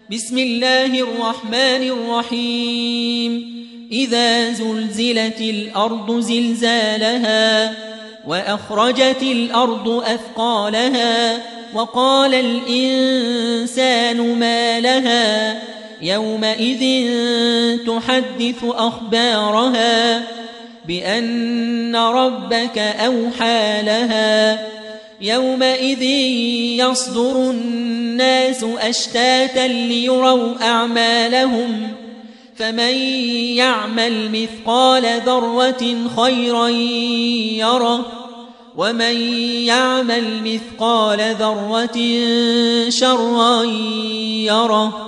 بسم الله الرحمن الرحيم إذا زلزلت الأرض زلزالها وأخرجت الأرض أثقالها وقال الإنسان ما لها يومئذ تحدث أخبارها بأن ربك أوحى لها يومئذ يصدر الناس أشتاتا ليروا أعمالهم فمن يعمل مثقال ذرة خيرا يره ومن يعمل مثقال ذرة شرا يره